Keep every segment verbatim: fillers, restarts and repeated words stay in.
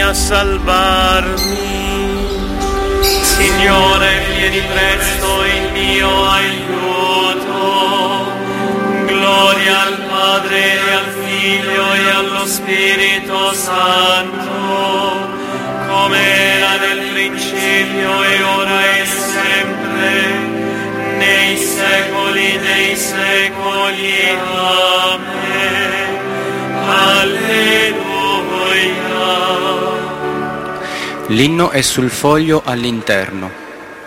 a salvarmi. Signore, vieni presto in mio aiuto. Gloria al Padre e al Figlio e allo Spirito Santo, come era nel principio e ora e sempre, nei secoli dei secoli. Amen. Alleluia. L'inno è sul foglio all'interno.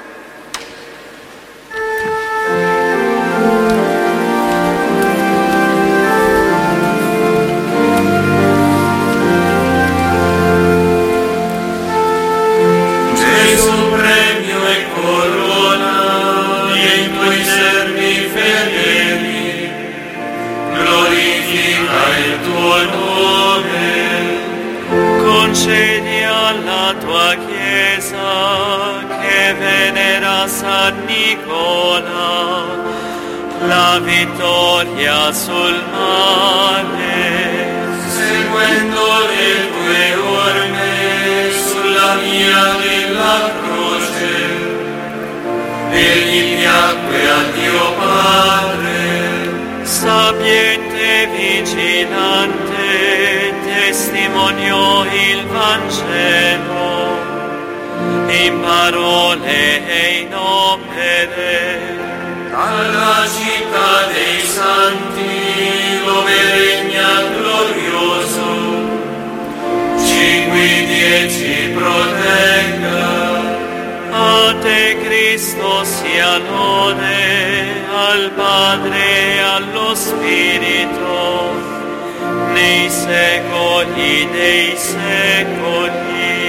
Concedi alla tua Chiesa che venera San Nicola la vittoria sul male, seguendo le tue orme sulla via della croce. Egli piacque a Dio Padre, sapiente e vigilante, testimoniò il Vangelo in parole e in opere alla città dei santi, dove regna glorioso, ci guidi e ci protegga. A te Cristo sia lode, al Padre e allo Spirito, nei secoli dei secoli.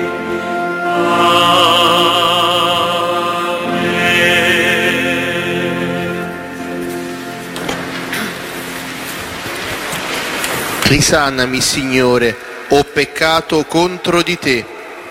Amen. Risanami, Signore, ho peccato contro di te.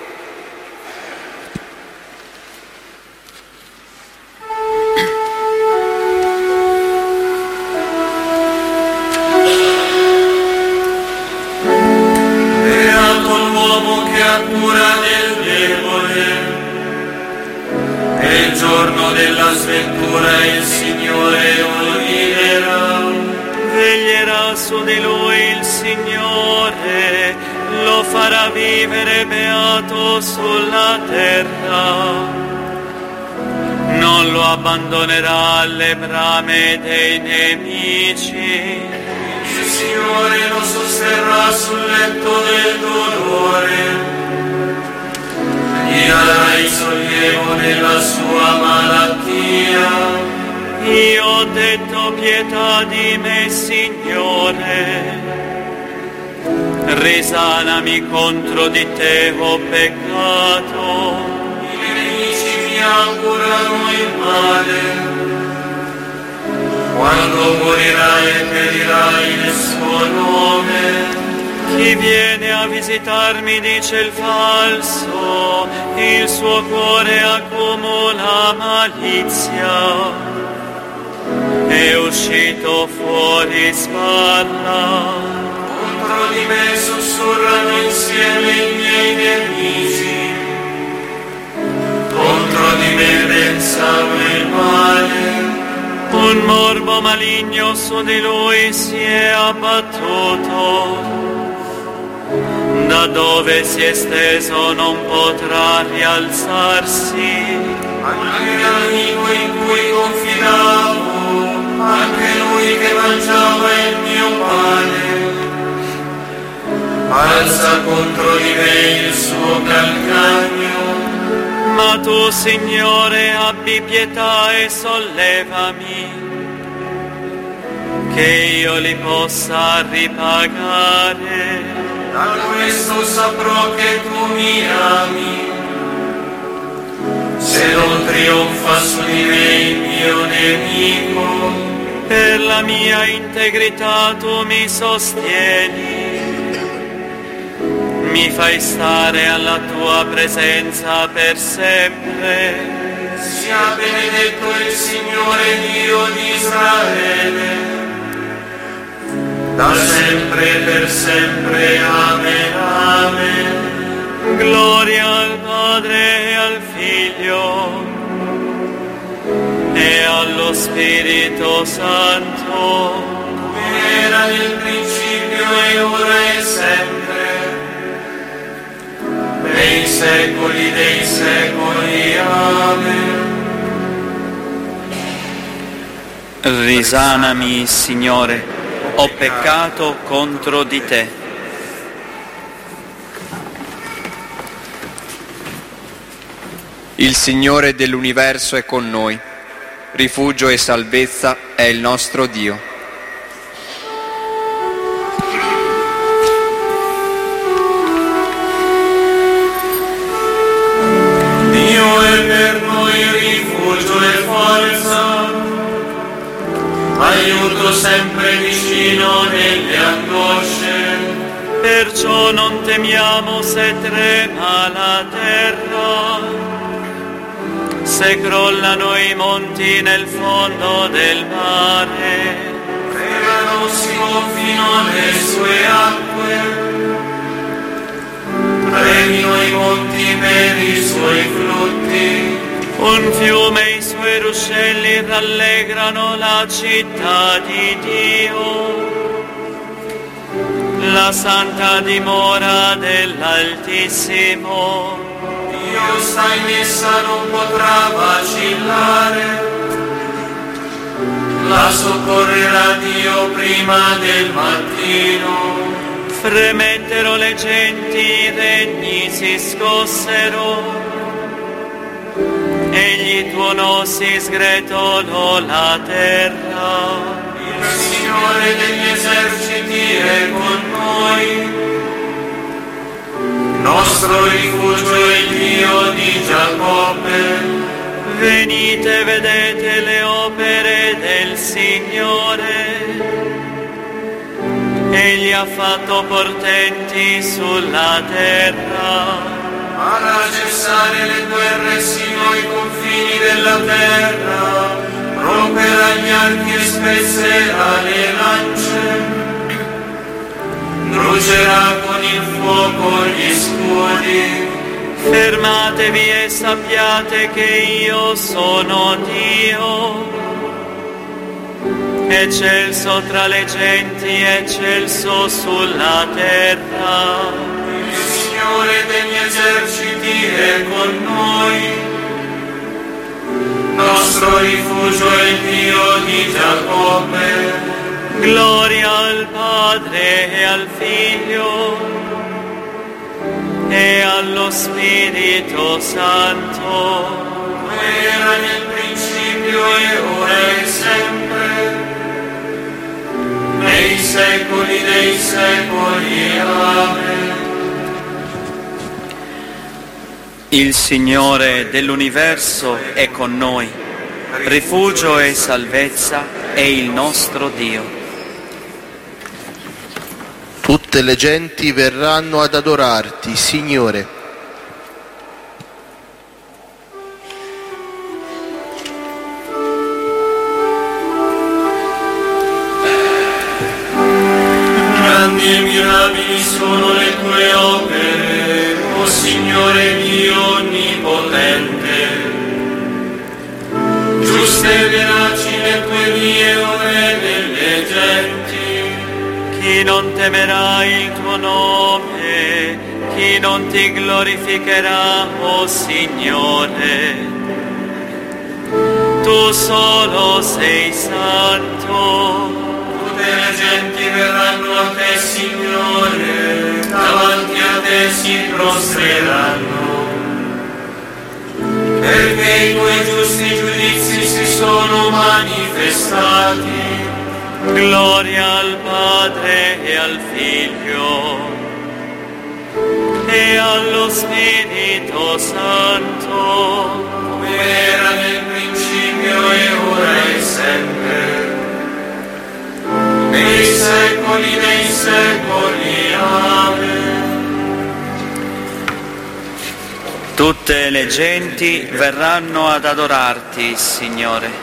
Della sventura il Signore oliverà, veglierà su di lui il Signore, lo farà vivere beato sulla terra, non lo abbandonerà alle brame dei nemici. Il Signore lo sosterrà sul letto del dolore, gli darai sollievo nella sua malattia. Io ho detto pietà di me, Signore, risanami, contro di te ho peccato. I nemici mi augurano il male, quando morirai e perirai nel suo nome. Chi viene a visitarmi dice il falso, il suo cuore accumula malizia, è uscito fuori sparla. Contro di me sussurrano insieme i miei nemici, contro di me pensano il male. Un morbo maligno su di lui si è abbattuto, da dove si è steso non potrà rialzarsi. Anche l'amico in cui confidavo, anche lui che mangiava il mio pane, alza contro di me il suo calcagno. Ma tu, Signore, abbi pietà e sollevami, che io li possa ripagare. Da questo saprò che tu mi ami, se non trionfa su di me il mio nemico. Per la mia integrità tu mi sostieni, mi fai stare alla tua presenza per sempre. Sia benedetto il Signore Dio di Israele, da sempre e per sempre. Amen, amen. Gloria al Padre e al Figlio e allo Spirito Santo, come era nel principio e ora e sempre, nei secoli dei secoli. Amen. Risanami, Signore, ho peccato contro di te. Il Signore dell'universo è con noi, rifugio e salvezza è il nostro Dio. Dio è per noi rifugio e forza, aiuto sempre vicino nelle angosce. Perciò non temiamo se trema la terra, se crollano i monti nel fondo del mare. Tremano si gonfino le sue acque, tremino i monti per i suoi flutti. Un fiume e i suoi ruscelli rallegrano la città di Dio, la santa dimora dell'Altissimo. Dio sta in essa, non potrà vacillare, la soccorrerà Dio prima del mattino. Fremettero le genti, i regni si scossero, egli tuonò, si sgretolò la terra. Il Signore degli eserciti è con noi, nostro rifugio è il Dio di Giacobbe. Venite, vedete le opere del Signore, egli ha fatto portenti sulla terra. Farà cessare le guerre sino ai confini della terra, romperà gli archi e spezzerà le lance, brucerà con il fuoco gli scudi. Fermatevi e sappiate che io sono Dio, eccelso tra le genti, eccelso sulla terra. Il Signore degli eserciti è con noi, nostro rifugio è il Dio di Giacobbe. Gloria al Padre e al Figlio e allo Spirito Santo, come era nel principio e ora e sempre, nei secoli dei secoli. Amen. Il Signore dell'universo è con noi, rifugio e salvezza è il nostro Dio. Tutte le genti verranno ad adorarti, Signore. Grandi e mirabili sono le tue opere, o Signore Dio onnipotente. Giuste e veraci le tue vie, o Re delle genti. chi non temerà il tuo nome, chi non ti glorificherà, o Signore. Tu solo sei santo. Tutte le genti verranno a te, Signore, davanti a te si prostreranno, perché i tuoi giusti giudizi si sono manifestati. Gloria al Padre e al Figlio e allo Spirito Santo, come era nel principio e ora e sempre, nei secoli dei secoli. Amen. Tutte le genti verranno ad adorarti, Signore.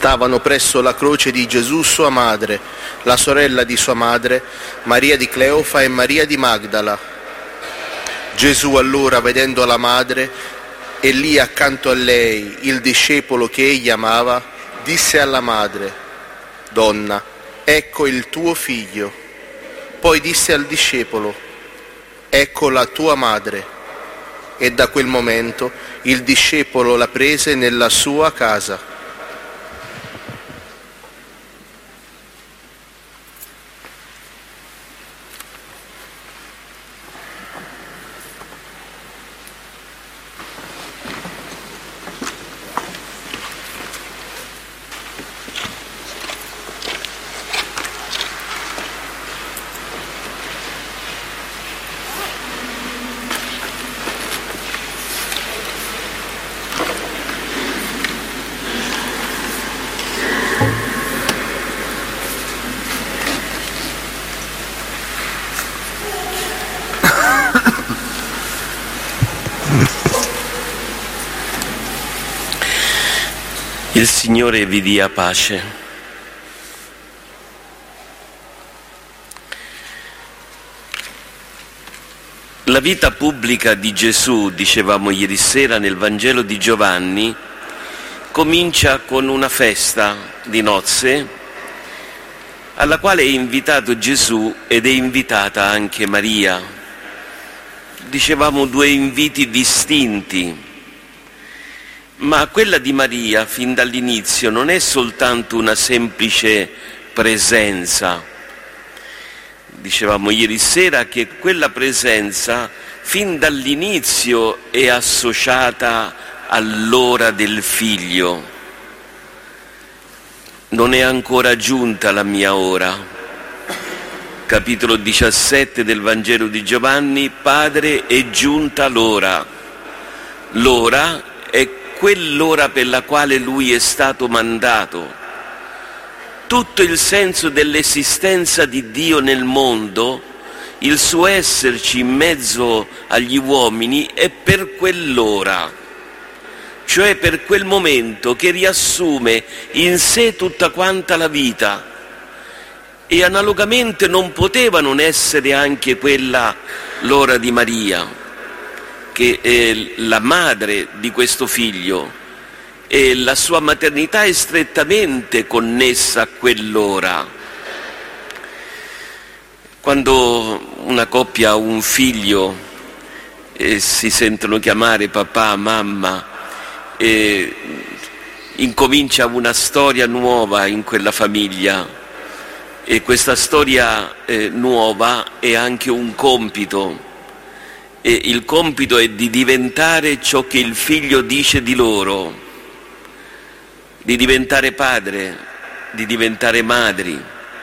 stavano presso la croce di Gesù sua madre, la sorella di sua madre, Maria di Cleofa e Maria di Magdala. Gesù allora, vedendo la madre e lì accanto a lei il discepolo che egli amava, disse alla madre: «Donna, ecco il tuo figlio». Poi disse al discepolo: «Ecco la tua madre». E da quel momento il discepolo la prese nella sua casa. Il Signore vi dia pace. La vita pubblica di Gesù, dicevamo ieri sera nel Vangelo di Giovanni, comincia con una festa di nozze alla quale è invitato Gesù ed è invitata anche Maria. Dicevamo due inviti distinti. Ma quella di Maria, fin dall'inizio, non è soltanto una semplice presenza. Dicevamo ieri sera che quella presenza, fin dall'inizio, è associata all'ora del figlio. Non è ancora giunta la mia ora. Capitolo diciassette del Vangelo di Giovanni: Padre, è giunta l'ora. L'ora è quell'ora per la quale lui è stato mandato. Tutto il senso dell'esistenza di Dio nel mondo, il suo esserci in mezzo agli uomini, è per quell'ora, cioè per quel momento che riassume in sé tutta quanta la vita. E analogamente non poteva non essere anche quella l'ora di Maria, che è la madre di questo figlio, e la sua maternità è strettamente connessa a quell'ora. Quando una coppia ha un figlio e si sentono chiamare papà, mamma, e incomincia una storia nuova in quella famiglia, e questa storia eh, nuova è anche un compito. E il compito è di diventare ciò che il figlio dice di loro, di diventare padre, di diventare madri.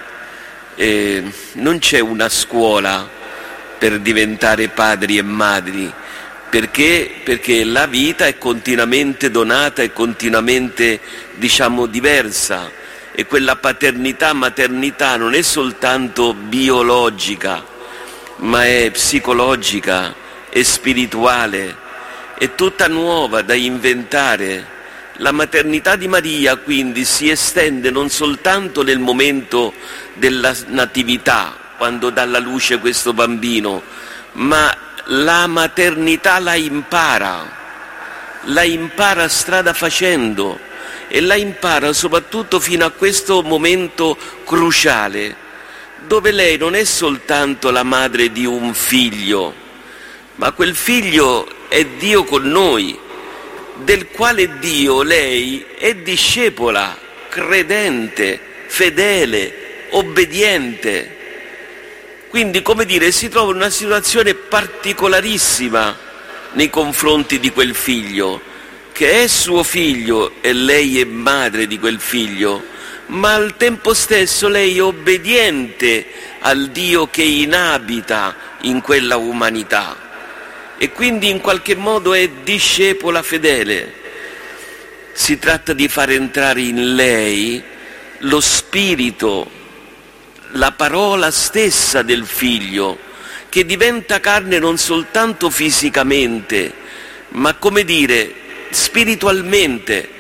E non c'è una scuola per diventare padri e madri, perché? Perché la vita è continuamente donata e continuamente, diciamo, diversa, e quella paternità, maternità non è soltanto biologica, ma è psicologica, è spirituale, è tutta nuova da inventare. La maternità di Maria quindi si estende non soltanto nel momento della natività, quando dà alla luce questo bambino, ma la maternità la impara, la impara strada facendo, e la impara soprattutto fino a questo momento cruciale, dove lei non è soltanto la madre di un figlio, ma quel figlio è Dio con noi, del quale Dio lei è discepola, credente, fedele, obbediente. Quindi, come dire, si trova in una situazione particolarissima nei confronti di quel figlio, che è suo figlio e lei è madre di quel figlio, ma al tempo stesso lei è obbediente al Dio che inabita in quella umanità. E quindi in qualche modo è discepola fedele. Si tratta di far entrare in lei lo spirito, la parola stessa del figlio, che diventa carne non soltanto fisicamente, ma, come dire, spiritualmente,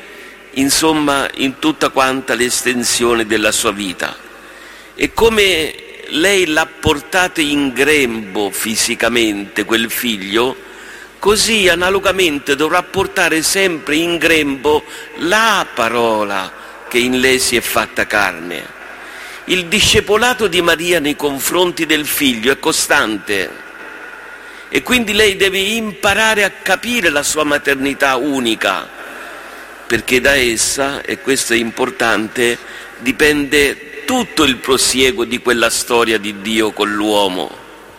insomma in tutta quanta l'estensione della sua vita. E come lei l'ha portato in grembo fisicamente quel figlio, così analogamente dovrà portare sempre in grembo la parola che in lei si è fatta carne. Il discepolato di Maria nei confronti del figlio è costante e quindi lei deve imparare a capire la sua maternità unica, perché da essa, e questo è importante, dipende tutto il prosieguo di quella storia di Dio con l'uomo.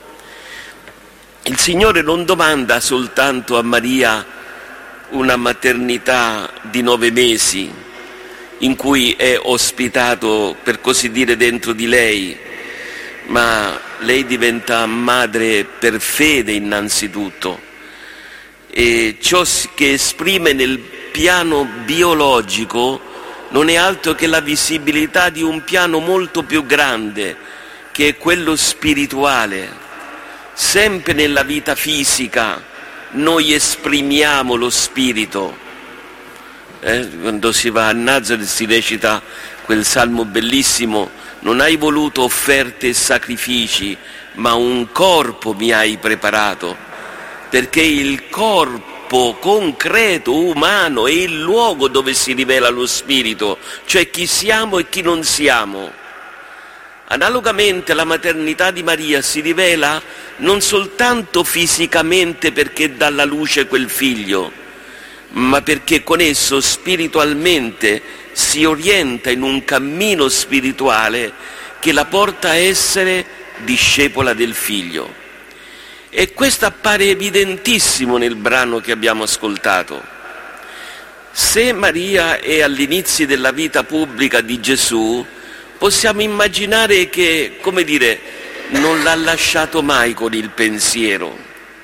Il Signore non domanda soltanto a Maria una maternità di nove mesi in cui è ospitato, per così dire, dentro di lei, ma lei diventa madre per fede innanzitutto, e ciò che esprime nel piano biologico non è altro che la visibilità di un piano molto più grande, che è quello spirituale. Sempre nella vita fisica noi esprimiamo lo spirito. Eh, quando si va a Nazareth si recita quel salmo bellissimo: non hai voluto offerte e sacrifici, ma un corpo mi hai preparato, perché il corpo concreto, umano, è il luogo dove si rivela lo spirito, cioè chi siamo e chi non siamo. Analogamente la maternità di Maria si rivela non soltanto fisicamente perché dà alla luce quel figlio, ma perché con esso spiritualmente si orienta in un cammino spirituale che la porta a essere discepola del figlio. E questo appare evidentissimo nel brano che abbiamo ascoltato. Se Maria è all'inizio della vita pubblica di Gesù, possiamo immaginare che, come dire, non l'ha lasciato mai con il pensiero.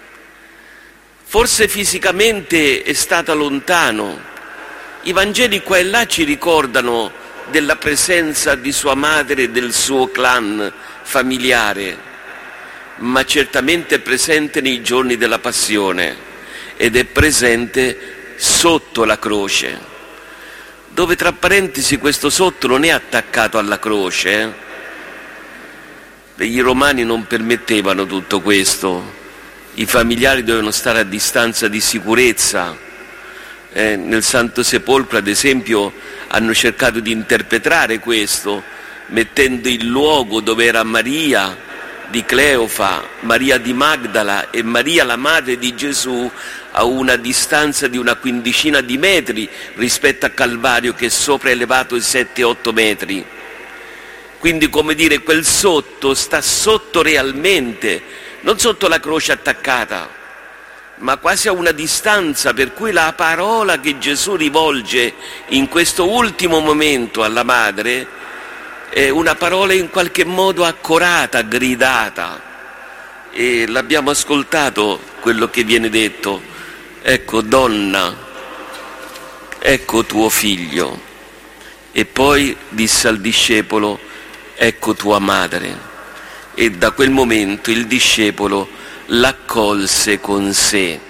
Forse fisicamente è stata lontano. I Vangeli qua e là ci ricordano della presenza di sua madre e del suo clan familiare, ma certamente è presente nei giorni della Passione ed è presente sotto la croce, dove tra parentesi questo sotto non è attaccato alla croce. Eh? I romani non permettevano tutto questo. I familiari dovevano stare a distanza di sicurezza. Eh, nel Santo Sepolcro, ad esempio, hanno cercato di interpretare questo, mettendo il luogo dove era Maria di Cleofa, Maria di Magdala e Maria la madre di Gesù a una distanza di una quindicina di metri rispetto a Calvario, che è sopra elevato i sette otto metri. Quindi, come dire, quel sotto sta sotto realmente, non sotto la croce attaccata, ma quasi a una distanza, per cui la parola che Gesù rivolge in questo ultimo momento alla madre è una parola in qualche modo accorata, gridata, e l'abbiamo ascoltato quello che viene detto: ecco donna, ecco tuo figlio. E poi disse al discepolo: ecco tua madre. E da quel momento il discepolo l'accolse con sé.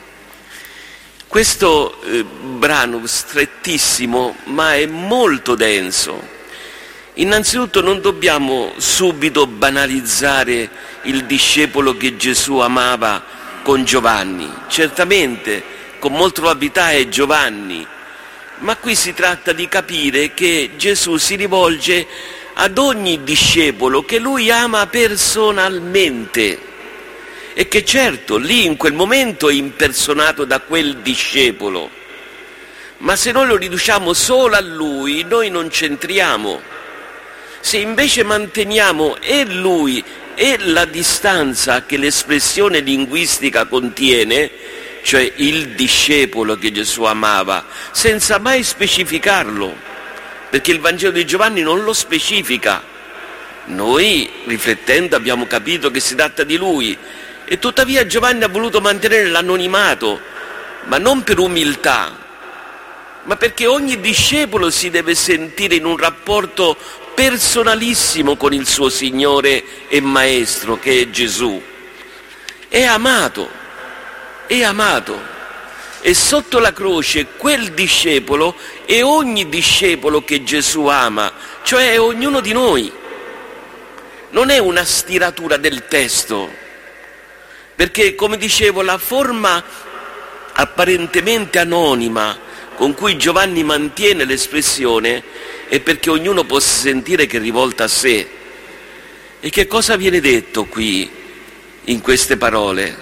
Questo eh, brano strettissimo, ma è molto denso. Innanzitutto non dobbiamo subito banalizzare il discepolo che Gesù amava con Giovanni. Certamente, con molta probabilità è Giovanni, ma qui si tratta di capire che Gesù si rivolge ad ogni discepolo che lui ama personalmente e che certo lì in quel momento è impersonato da quel discepolo, ma se noi lo riduciamo solo a lui noi non c'entriamo. Se invece manteniamo e lui e la distanza che l'espressione linguistica contiene, cioè il discepolo che Gesù amava, senza mai specificarlo, perché il Vangelo di Giovanni non lo specifica. Noi, riflettendo, abbiamo capito che si tratta di lui, e tuttavia Giovanni ha voluto mantenere l'anonimato, ma non per umiltà, ma perché ogni discepolo si deve sentire in un rapporto personalissimo con il suo Signore e Maestro, che è Gesù. È amato, è amato. e sotto la croce quel discepolo e ogni discepolo che Gesù ama, cioè è ognuno di noi. Non è una stiratura del testo, perché, come dicevo, la forma apparentemente anonima con cui Giovanni mantiene l'espressione è perché ognuno possa sentire che è rivolta a sé. E che cosa viene detto qui in queste parole?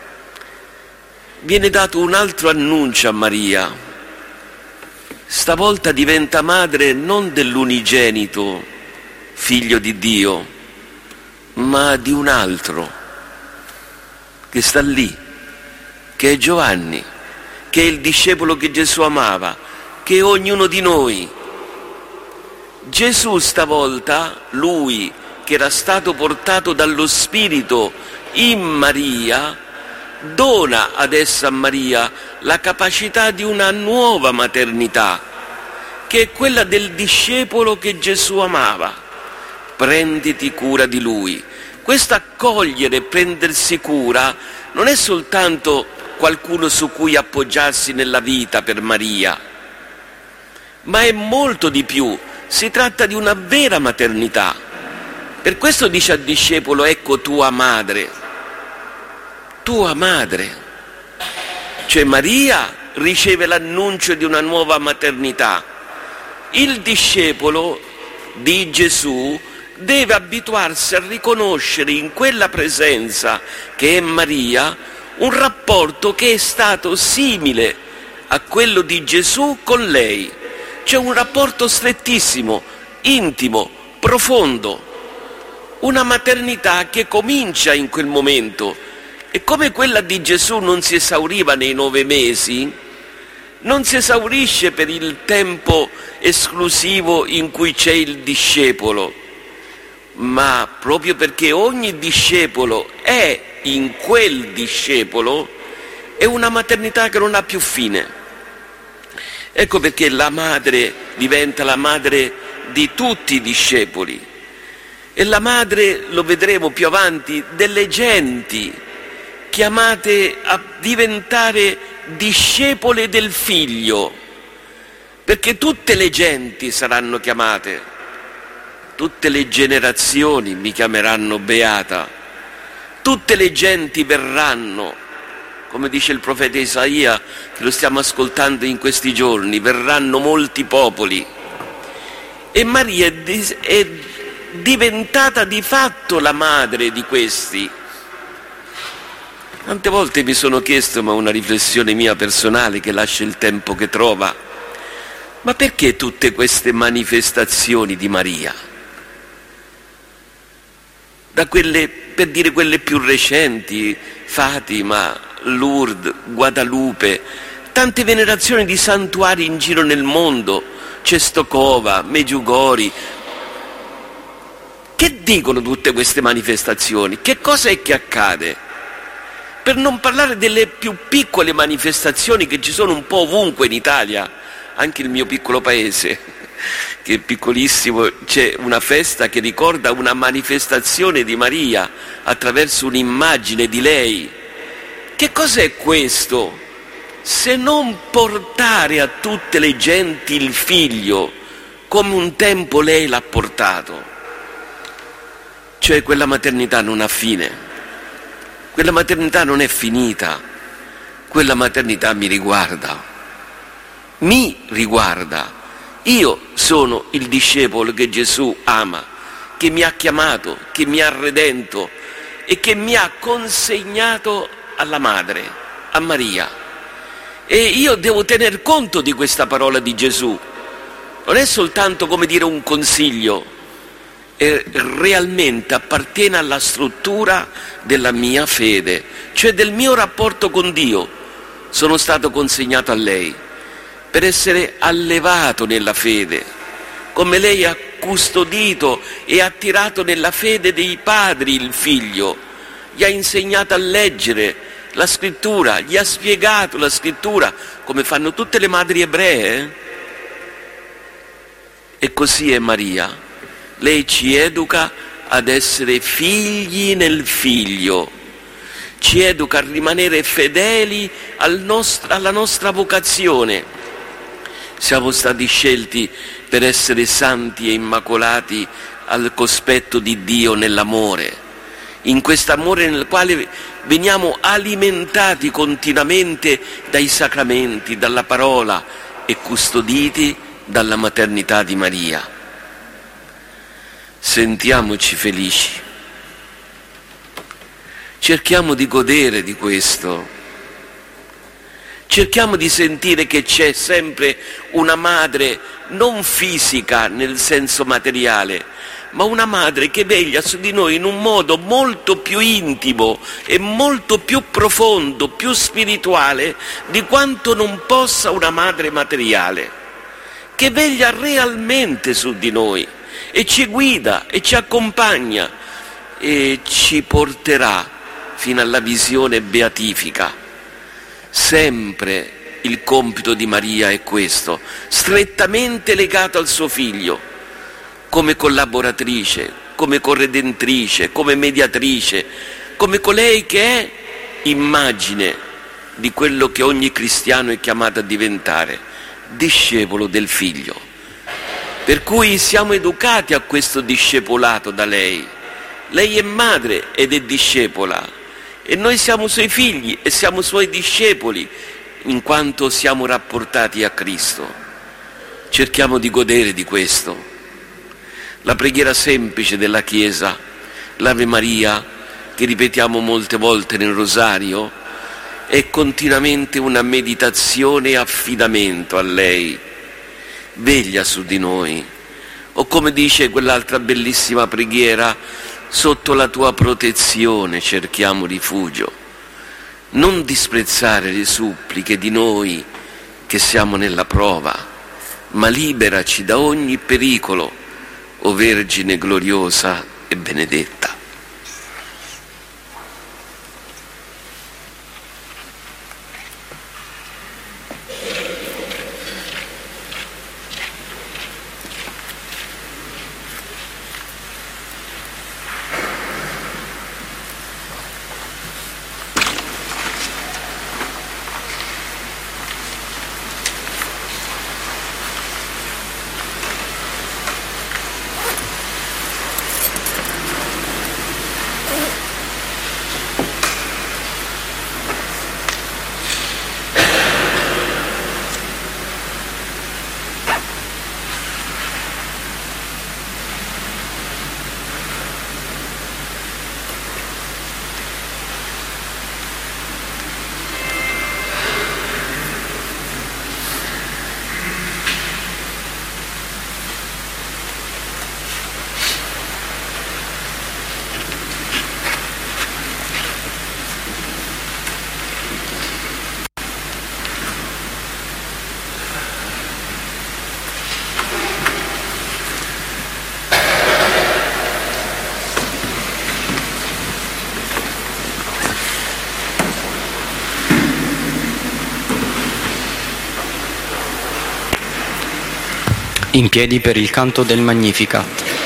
Viene dato un altro annuncio a Maria. Stavolta diventa madre non dell'unigenito, figlio di Dio, ma di un altro che sta lì, che è Giovanni, che è il discepolo che Gesù amava, che è ognuno di noi. Gesù stavolta, lui che era stato portato dallo Spirito in Maria, dona adesso a Maria la capacità di una nuova maternità, che è quella del discepolo che Gesù amava. Prenditi cura di lui. Questo accogliere e prendersi cura non è soltanto qualcuno su cui appoggiarsi nella vita per Maria, ma è molto di più. Si tratta di una vera maternità. Per questo dice al discepolo: ecco tua madre. Tua madre. Cioè Maria riceve l'annuncio di una nuova maternità. Il discepolo di Gesù deve abituarsi a riconoscere in quella presenza che è Maria un rapporto che è stato simile a quello di Gesù con lei. C'è un rapporto strettissimo, intimo, profondo, una maternità che comincia in quel momento. E come quella di Gesù non si esauriva nei nove mesi, non si esaurisce per il tempo esclusivo in cui c'è il discepolo, ma proprio perché ogni discepolo è in quel discepolo, è una maternità che non ha più fine. Ecco perché la madre diventa la madre di tutti i discepoli, e la madre, lo vedremo più avanti, delle genti chiamate a diventare discepole del Figlio, perché tutte le genti saranno chiamate, tutte le generazioni mi chiameranno beata, tutte le genti verranno, come dice il profeta Isaia, che lo stiamo ascoltando in questi giorni, verranno molti popoli. E Maria è, di, è diventata di fatto la madre di questi. Tante volte mi sono chiesto, ma una riflessione mia personale che lascia il tempo che trova, ma perché tutte queste manifestazioni di Maria? Da quelle, per dire quelle più recenti, Fatima, Lourdes, Guadalupe, tante venerazioni di santuari in giro nel mondo, Cestokova, Medjugorje. Che dicono tutte queste manifestazioni? Che cosa è che accade? Per non parlare delle più piccole manifestazioni che ci sono un po' ovunque in Italia, anche il mio piccolo paese, che è piccolissimo, c'è una festa che ricorda una manifestazione di Maria attraverso un'immagine di lei. Che cos'è questo? Se non portare a tutte le genti il Figlio, come un tempo lei l'ha portato. Cioè quella maternità non ha fine. Quella maternità non è finita, quella maternità mi riguarda, mi riguarda. Io sono il discepolo che Gesù ama, che mi ha chiamato, che mi ha redento e che mi ha consegnato alla madre, a Maria. E io devo tener conto di questa parola di Gesù. Non è soltanto, come dire, un consiglio, e realmente appartiene alla struttura della mia fede, cioè del mio rapporto con Dio. Sono stato consegnato a lei per essere allevato nella fede, come lei ha custodito e attirato nella fede dei padri il figlio, gli ha insegnato a leggere la scrittura, gli ha spiegato la scrittura, come fanno tutte le madri ebree. E così è Maria. Lei ci educa ad essere figli nel Figlio, ci educa a rimanere fedeli al nostro, alla nostra vocazione. Siamo stati scelti per essere santi e immacolati al cospetto di Dio nell'amore, in quest'amore nel quale veniamo alimentati continuamente dai sacramenti, dalla parola e custoditi dalla maternità di Maria. Sentiamoci felici, cerchiamo di godere di questo. Cerchiamo di sentire che c'è sempre una madre non fisica nel senso materiale, ma una madre che veglia su di noi in un modo molto più intimo e molto più profondo, più spirituale di quanto non possa una madre materiale, che veglia realmente su di noi e ci guida e ci accompagna e ci porterà fino alla visione beatifica. Sempre il compito di Maria è questo, strettamente legato al suo figlio, come collaboratrice, come corredentrice, come mediatrice, come colei che è immagine di quello che ogni cristiano è chiamato a diventare, discepolo del figlio. Per cui siamo educati a questo discepolato da lei. Lei è madre ed è discepola. E noi siamo suoi figli e siamo suoi discepoli, in quanto siamo rapportati a Cristo. Cerchiamo di godere di questo. La preghiera semplice della Chiesa, l'Ave Maria, che ripetiamo molte volte nel Rosario, è continuamente una meditazione e affidamento a lei. Veglia su di noi. O come dice quell'altra bellissima preghiera, sotto la tua protezione cerchiamo rifugio. Non disprezzare le suppliche di noi che siamo nella prova, ma liberaci da ogni pericolo, o Vergine gloriosa e benedetta. In piedi per il canto del Magnificat.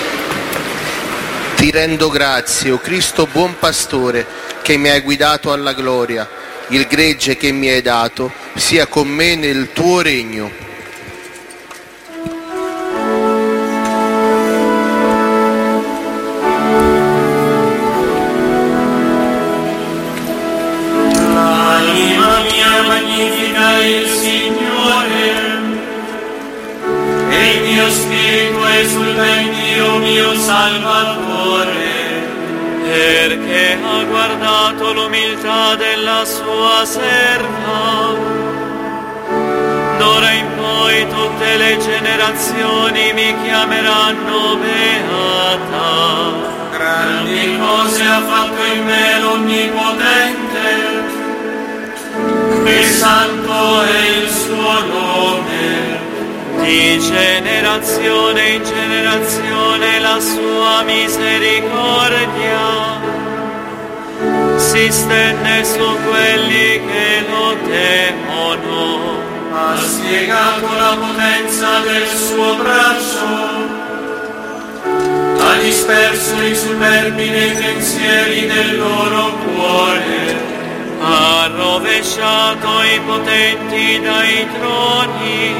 Ti rendo grazie, o Cristo buon pastore, che mi hai guidato alla gloria. Il gregge che mi hai dato sia con me nel tuo regno. L'anima mia magnifica il Signore, e il mio spirito esulta in Dio mio Salvatore, perché ha guardato l'umiltà della sua serva. D'ora in poi tutte le generazioni mi chiameranno beata. Grandi cose ha fatto in me l'Onnipotente, e santo è il suo nome. Di generazione in generazione la sua misericordia si stende su quelli che lo temono. Ha spiegato la potenza del suo braccio, ha disposto disperso i superbi nei pensieri del loro cuore, ha rovesciato i potenti dai troni,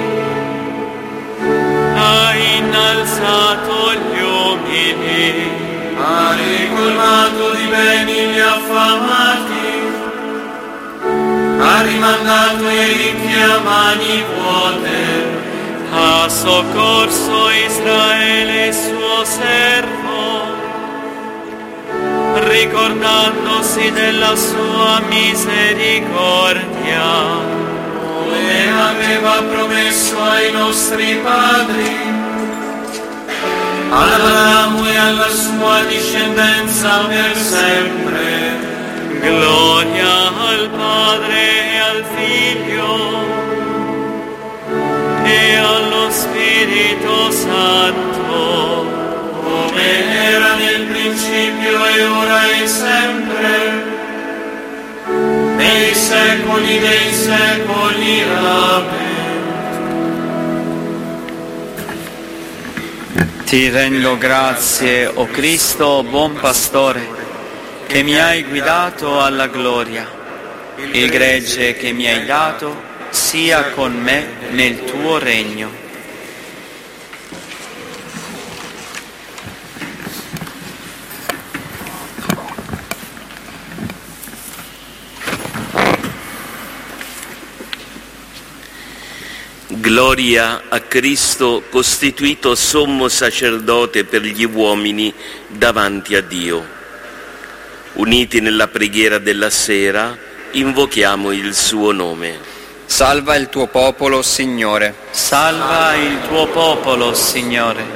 ha innalzato gli umili, ha ricolmato di beni gli affamati, ha rimandato i ricchi a mani vuote, ha soccorso Israele suo servo, ricordandosi della sua misericordia, come aveva promesso ai nostri padri, ad Abramo e alla sua discendenza per sempre. Gloria al Padre e al Figlio e allo Spirito Santo, come era nel principio e ora e sempre, nei secoli dei secoli. Amen. Ti rendo grazie, o Cristo, buon pastore, che mi hai guidato alla gloria. Il gregge che mi hai dato sia con me nel tuo regno. Gloria a Cristo costituito sommo sacerdote per gli uomini davanti a Dio. Uniti nella preghiera della sera, invochiamo il suo nome. Salva il tuo popolo, Signore. Salva il tuo popolo, Signore.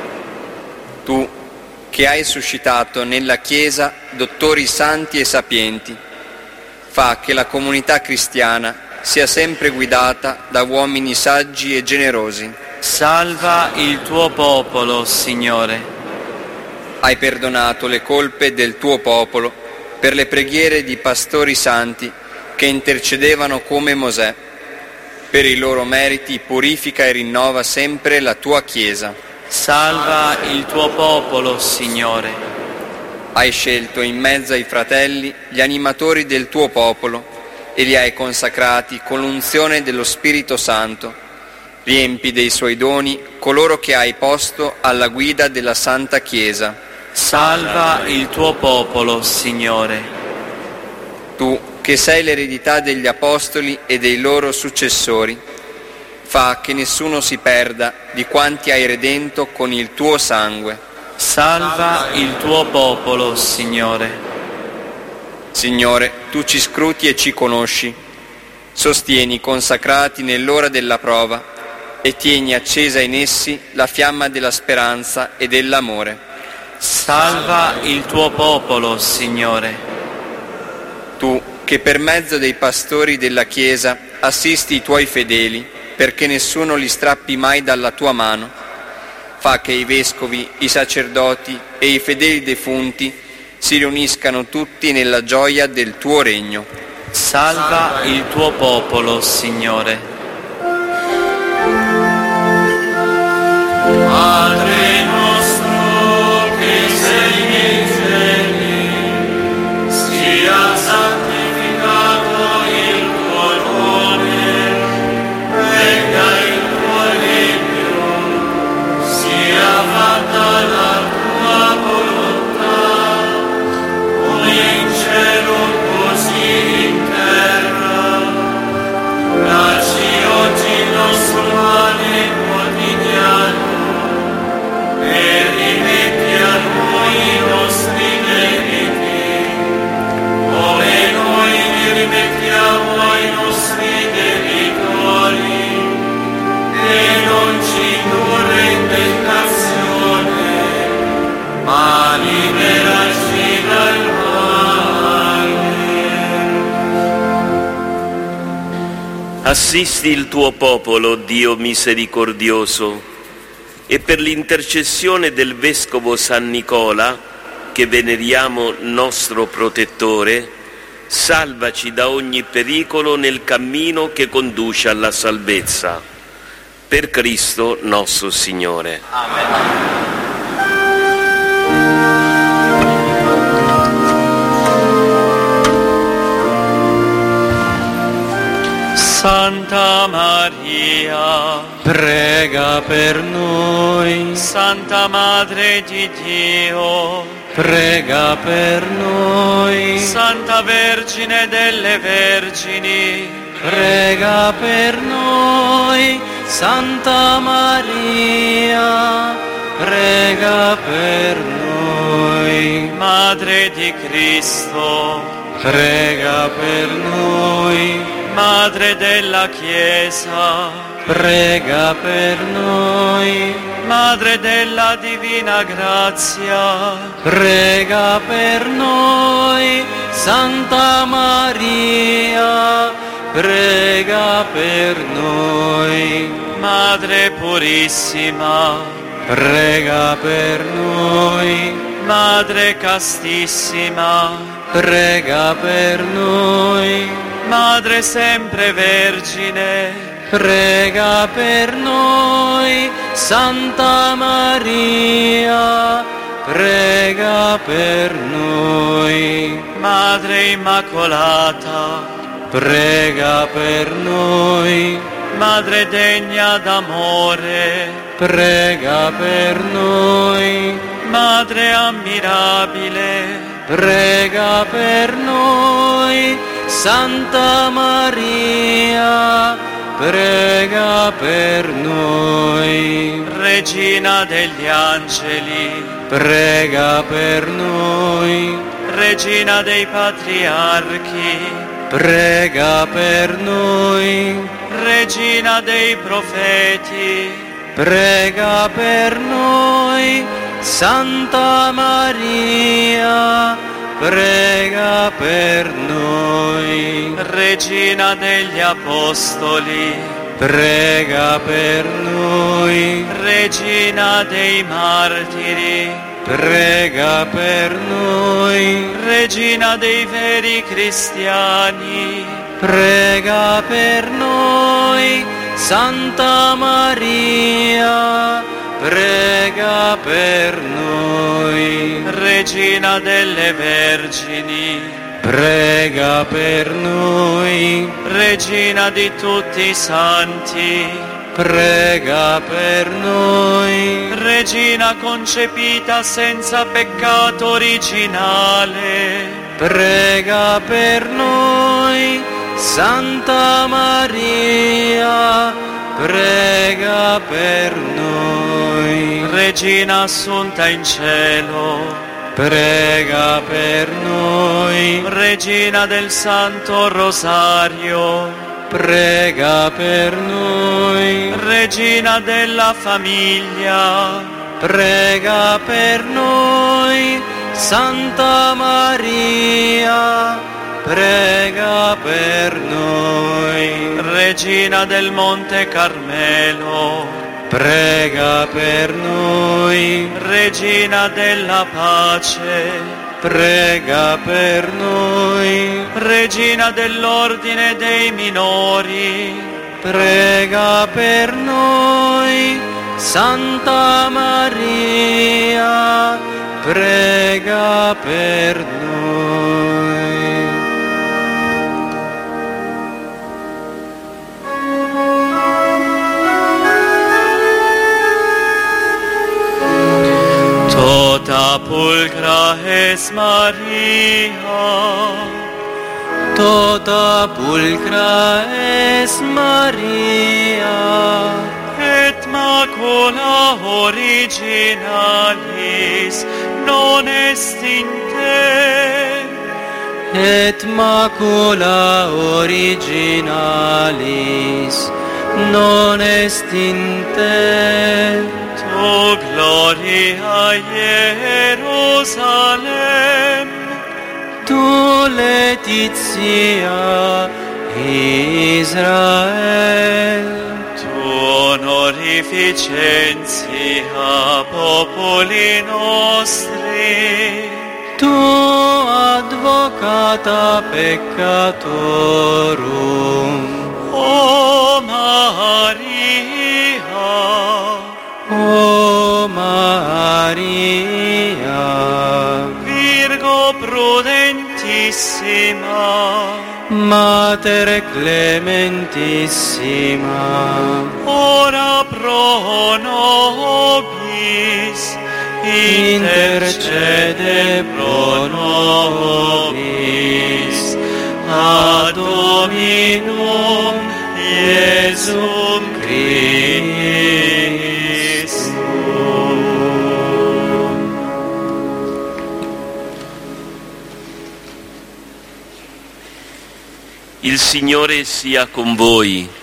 Tu, che hai suscitato nella Chiesa dottori santi e sapienti, fa che la comunità cristiana sia sempre guidata da uomini saggi e generosi. Salva il tuo popolo, Signore. Hai perdonato le colpe del tuo popolo per le preghiere di pastori santi che intercedevano come Mosè. Per i loro meriti purifica e rinnova sempre la tua Chiesa. Salva il tuo popolo, Signore. Hai scelto in mezzo ai fratelli gli animatori del tuo popolo e li hai consacrati con l'unzione dello Spirito Santo. Riempi dei suoi doni coloro che hai posto alla guida della Santa Chiesa. Salva il tuo popolo, Signore. Tu, che sei l'eredità degli apostoli e dei loro successori, fa che nessuno si perda di quanti hai redento con il tuo sangue. Salva il tuo popolo, Signore. Signore, tu ci scruti e ci conosci. Sostieni i consacrati nell'ora della prova e tieni accesa in essi la fiamma della speranza e dell'amore. Salva il tuo popolo, Signore. Tu, che per mezzo dei pastori della Chiesa assisti i tuoi fedeli, perché nessuno li strappi mai dalla tua mano, fa che i vescovi, i sacerdoti e i fedeli defunti si riuniscano tutti nella gioia del tuo regno. Salva il tuo popolo, Signore. Padre nostro che sei nei cieli, sia santificato il tuo nome, venga il tuo regno, sia fatta la tua volontà, come in cielo così in terra. Dacci oggi il nostro pane quotidiano e rimetti a noi i nostri debiti, come noi li rimettiamo ai nostri debitori, e non ci indurre in tentazione, ma liberaci dal male. Assisti il tuo popolo, Dio misericordioso, e per l'intercessione del Vescovo San Nicola, che veneriamo nostro protettore, salvaci da ogni pericolo nel cammino che conduce alla salvezza. Per Cristo nostro Signore. Amen. Santa Maria, prega per noi. Santa Madre di Dio, prega per noi. Santa Vergine delle Vergini, prega per noi. Santa Maria, prega per noi. Madre di Cristo, prega per noi. Madre della Chiesa, prega per noi. Madre della Divina Grazia, prega per noi. Santa Maria, prega per noi. Madre purissima, prega per noi. Madre castissima, prega per noi. Madre sempre Vergine, prega per noi. Santa Maria, prega per noi. Madre Immacolata, prega per noi. Madre degna d'amore, prega per noi. Madre ammirabile, prega per noi. Santa Maria, prega per noi. Regina degli angeli, prega per noi. Regina dei patriarchi, prega per noi. Regina dei profeti, prega per noi. Santa Maria, prega per noi. Regina degli apostoli, prega per noi. Regina dei martiri, prega per noi. Regina dei veri cristiani, prega per noi. Santa Maria, prega per noi. Regina delle Vergini, prega per noi. Regina di tutti i santi, prega per noi. Regina concepita senza peccato originale, prega per noi. Santa Maria, prega per noi. Regina assunta in cielo, prega per noi. Regina del Santo Rosario, prega per noi. Regina della famiglia, prega per noi. Santa Maria, prega per noi. Regina del Monte Carmelo, prega per noi. Regina della pace, prega per noi. Regina dell'ordine dei minori, prega per noi. Santa Maria, prega per noi. Tota pulcra es Maria, tota pulcra es Maria, et macula originalis non est in te, et macula originalis non est in te. Tu gloria Jerusalem, tu laetitia Israel, tu honorificentia populi nostri, tu advocata peccatorum, o Maria, o Maria, Virgo prudentissima, Mater clementissima, ora pro nobis, intercede pro nobis. Ad Dominum Iesum Christum. Il Signore sia con voi.